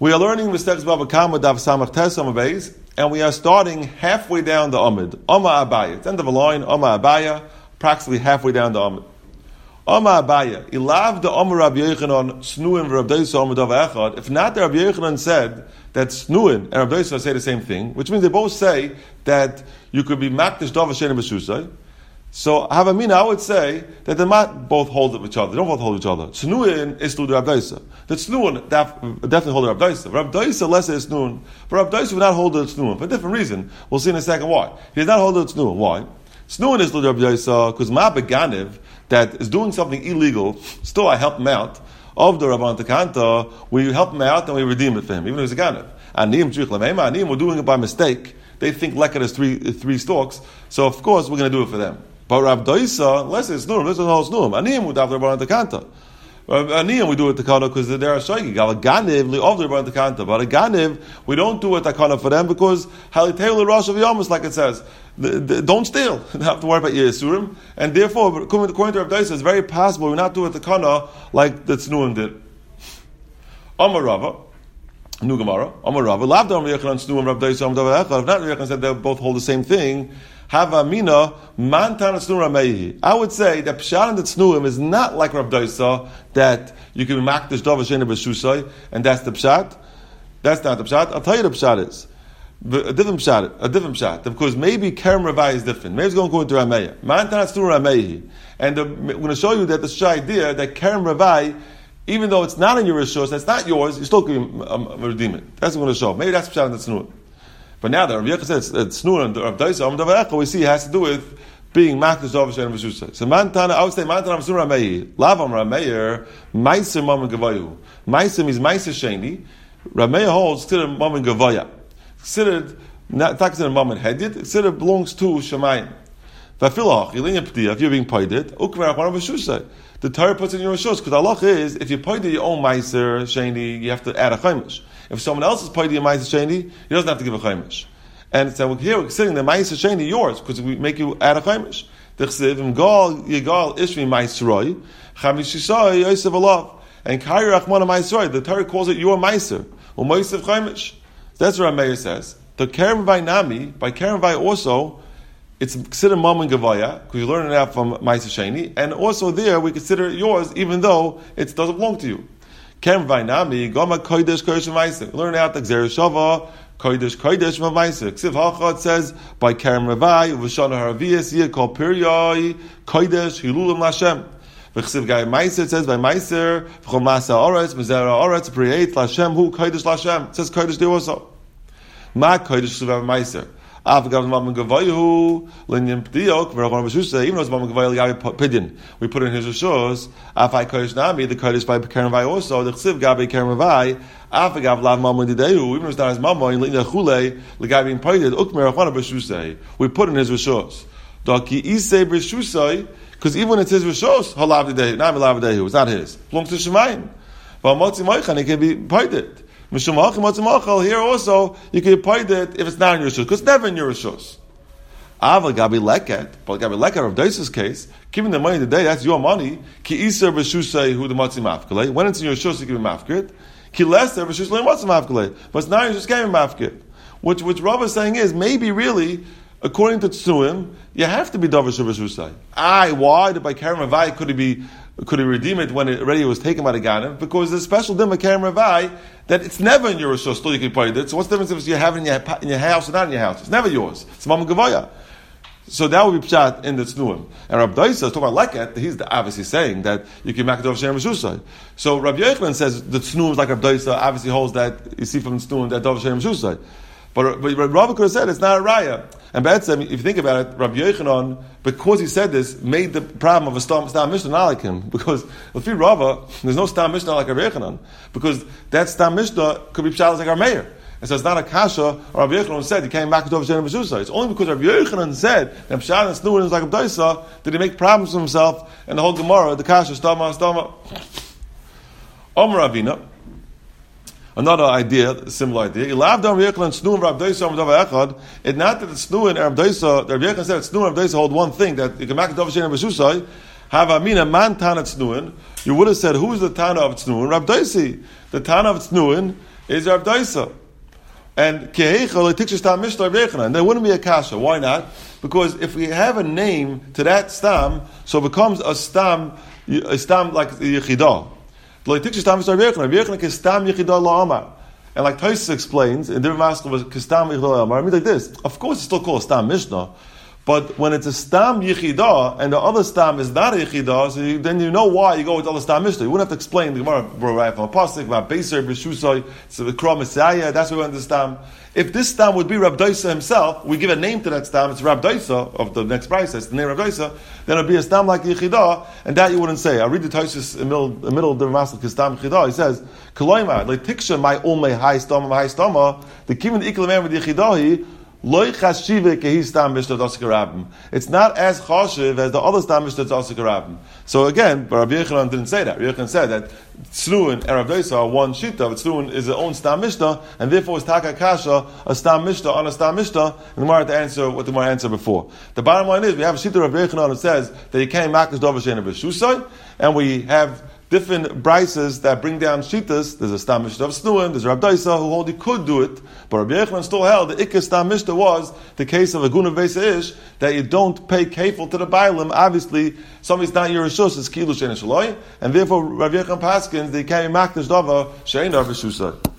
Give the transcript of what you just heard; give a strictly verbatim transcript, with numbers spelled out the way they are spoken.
We are learning Mesteches Bava Kama Daf Samach Tes Amud Beis, and we are starting halfway down the Amud. Oma Abaya. It's the end of a line. Oma Abaya, approximately halfway down the Amud. Oma Abaya. Ilav the Omer Rabbi Yochanan Snuin v'Rabbi Doisa Amud Dava Echad. If not, the Rabbi Yochanan said that Snuin and Rabbi Doisa say the same thing, which means they both say that you could be Makdish Dava Shein B'Shusay. So Havamina, I would say that they might both hold of each other. They don't both hold each other. Snuin is to the Rabbi Doisa. The Snuin definitely hold the Rabbi Doisa. Rabbi Doisa less is Snuin, but Rabbi Doisa would not hold the Snuin for a different reason. We'll see in a second why. He does not hold the Snuin. Why? Snuin is to the Rabbi Doisa because Ma Beganiv that is doing something illegal. Still, I help him out. Of the Rabban Takanta, we help him out and we redeem it for him, even if he's a Ganiv. Anim Tzrich Lamema, Anim, we're doing it by mistake. They think Leket has three three stalks, so of course we're going to do it for them. But Rav Doisa, unless it's Snurim, this is all Snurim. Aniyim would have the Rabban Takanta. Aniyim we do it Takana because they're a Shoigi. Gal Ganiv li of the Rabban Takanta. But a Ganiv we don't do it Takana for them because Halitayul Rosh of Yamas, like it says, the, the, don't steal. You don't have to worry about your Yisurim, and therefore, according to Rav Doisa, it's very possible we not do it Takana like the Snurim did. Amar Rava. Nu Gemara. Amar Rava. Lav Dam Yechon Snurim Rav Doisa Am Davar Echad. If not, Yechon said they both hold the same thing. Hava Mina Mantan Snurim Meihi. I would say that Pshat and the Snurim is not like Rav Doisa that you can be Makdish Dava Shein B'Shusay, and that's the Pshat. That's not the Pshat. I'll tell you the Pshat is a different Pshat. A different Pshat because maybe Kerem Ravai is different. Maybe it's going to go into Rameya. Mantan Snurim Meihi, and the, we're going to show you that the Shah idea that Kerem Ravai, even though it's not in your Rishos, that's not yours, you still can um, redeem it. That's what we're going to show. Maybe that's Pshat and the Snurim. But now that Rav Yechon says it's Snurim and Rav Doisa Am Davar Echad, we see it has to do with being Makdish Dava Shein B'Shusay. So Mantana, I would say Mantana Snurim Rameir. Lavam Rameir, Meiser Mammon Gavayu. Meiser means Meiser Sheini. Rameir holds considered Mammon Gavaya. Considered not considered Mammon Hedid. Considered belongs to Shemayim. Vafilach Yilinya P'diya. If you're being paided, Ukvar Achman B'Shusay. The Torah puts it in your Rishos because the halach is if you paid your own Meiser Sheini, you have to add a chaimish. If someone else is paid your Meiser Sheini, he doesn't have to give a chaimish. And so here we're considering the Meiser Sheini yours because we make you add a chaimish. The chsiv im gal yigal ishmi Meiseroi chamishisoi yosev alav and kair achmana Meiseroi. The Torah calls it your Meiser or Meiser chaimish. That's what Rameir says. The Kerem Vai Nami by Kerem Vai also. It's considered Mammon Gavaya, because you learn it out from Meiser Sheini, and also there we consider it yours, even though it doesn't belong to you. Kerem Vainami, Goma Kodesh Kodesh Meiser. Learn out the Gzer Shava, Kodesh Kodesh Meiser. Ksiv Hachad says, by Kerem Ravai, Vashana Haravias, Yeh Kol Piryai, Kodesh, Hilulim Lashem. V'chsiv Gai Meiser says, by Meiser, V'chol Masa Oretz, Mizera Oretz, Priyait Lashem, Hu Kodesh Lashem. It says Kodesh there also. Ma Kodesh Suvav Meiser. Even though it's Mammon Gavaya, we put in his Rishos, Afai Kodesh Nami, the Kodesh by Kerem Vai also, the Chsiv Gabi Kerem Vai, Afagav Lav Mammon Didehu, even though it's not his Mammon, Linya Chule, Legabi in Paided, Ukmer Achwana B'Shusay, we put in his Rishos. Daki Isei B'Shusay, because even when it's his Rishos, Halav Didehu, not Halav Didehu, it's not his, it belongs to Shemayim. But Motzi Moichan, it can be Paided. Here also, you can pay it if it's not in your Rishos, because it's never in your Rishos. Ava Gabi Leket, but Gabi Leket of Daisa's case, giving the money today, that's your money. Ki Iser B'Shusay Hu the Matzi Mafkele. When it's in your Rishos, you can be Mafked. Ki Leser B'Shusay Matzi Mafkele. But it's not in your Rishos, can't be Mafked. Which, which Rav is saying is, maybe really, according to Tsuim, you have to be Davar B'Shusay. Aye, why? By Kerem Ravai could it be Could he redeem it when it already was taken by the Ganim? Because there's a special dim of Kerem Ravai that it's never in your Rishos, still you can pay it. So what's the difference if you have it in your, in your house or not in your house? It's never yours. It's Mammon Gavaya. So that would be Pshat in the Tznuim. And Rabbi Doisa is talking about Leket, he's obviously saying that you can make it over Shem Rishusai. So Rabbi Yochanan says the Tznuim is like Rabbi Doisa, obviously holds that, you see from the Tznuim, that Dov Shem Rishusai. But, but Rabbi could have said it's not a raya. And Be'etzem, if you think about it, Rabbi Yochanan, because he said this, made the problem of a Stam, Stam Mishnah not like him. Because if you Rava, there's no Stam Mishnah like Rabbi Yochanan. Because that Stam Mishnah could be Pshat like our mayor. And so it's not a kasha, or Rabbi Yochanan said, he came back to Dov Shem B'Shusai. It's only because Rabbi Yochanan said that Pshat and Snuin is like Rabbi Doisa, did he make problems for himself, and the whole Gemara, the kasha, Stama, Stama. Omer Ravina. Another idea, similar idea. It's not that the Snuin and Rav Doisa, the Rabbi Yochanan said Snuin and Rav Doisa hold one thing, that you can make a Dov Shein B'Shusai, have a mina man Tana Snuin, you would have said, who is the Tana of Snuin? Rav Doisi. The Tana of Snuin is Rav Daisa. And Keheichel, it teaches Stam Mishnah Rav Yochanan. And there wouldn't be a kasha. Why not? Because if we have a name to that Stam, so it becomes a Stam, a Stam like Yechidah. Like teaches Stam Mishnah Rav Yochanan. Rav Yochanan is Stam Yechidah La'amar. And like Tosfos explains, in different master was Kistam Yechidah La'amar. I mean like this. Of course it's still called Stam Mishnah. But when it's a Stam Yechidah, and the other Stam is not a Yechidah, so you, then you know why you go with the other Stam Mishnah. You wouldn't have to explain the Gemara right from a Pasuk, about Beiser, B'Shusay, so the Kra Messiah, that's why we went to the Stam. If this Stam would be Rav Daisa himself, we give a name to that Stam, it's Rav Daisa, of the next price, it's the name Rav Daisa, then it would be a Stam like Yechidah, and that you wouldn't say. I'll read the Tosfos in the middle, the middle of the Ramasal Kistam Yechidah, he says, Koloima, like Tiksha, my Ulmei, Hai Stama, my Hai Stama, the Kivin Ikla Man with Yechidahi, it's not as chashiv as the other stam mishnah that's also karabim. So again, but Rabbi Yochanan didn't say that. Rabbi Yochanan said that Tzluin and Rav Daisa are one shita. Tzluin is their own stam mishnah, and therefore it's taka kasha, a stam mishnah on a stam mishnah. And the Gemara had to answer what the Gemara answered before. The bottom line is we have a shita of Rabbi Yochanan that says that you can't makish davar she'eina b'shusay, and we have different brises that bring down shitas. There's a Stam Mishnah of Snuin, there's Rav Daisa who hold he could do it, but Rabbi Yochanan still held the Ikka Stam Mishnah was the case of a Guna Vesa Ish, that you don't pay kefil to the Bailim. Obviously, somebody's not your Rishus, it's Kilu Shein Shaloi, and therefore Rabbi Yochanan Paskins, they carry Makdash Dava, Shein Rav Rishusah.